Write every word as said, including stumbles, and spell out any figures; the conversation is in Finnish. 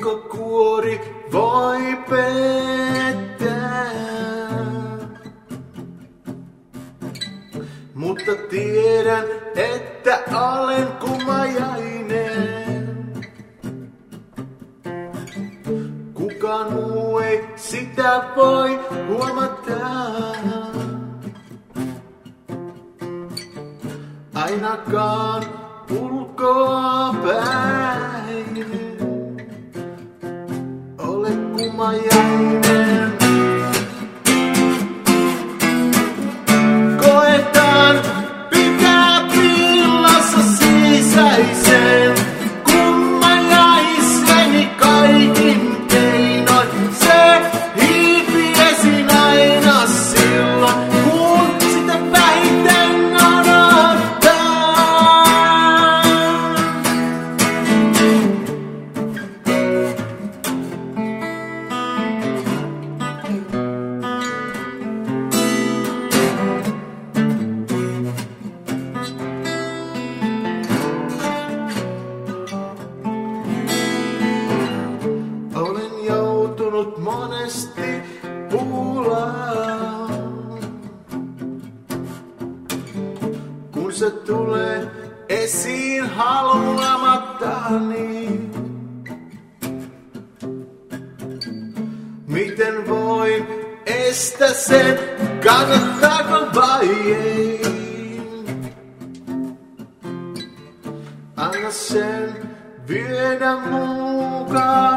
Ohkakuori voi pettää, mutta tiedän, että olen kumajainen. Kukaan muu ei sitä voi huomata. Ainakaan ulkoa päin ole kumajainen. Koetaan pitää piilossa sisäisen kumajaiseni kaikin keinoin. Se hiipii esiin aina silloin, kun sitä vähiten odottaa. Olen joutunut monesti pulaan, kun se tulee esiin haluamattani. Miten voin estää sen, kannattaako vai ei? Anna sen viedä mukaan.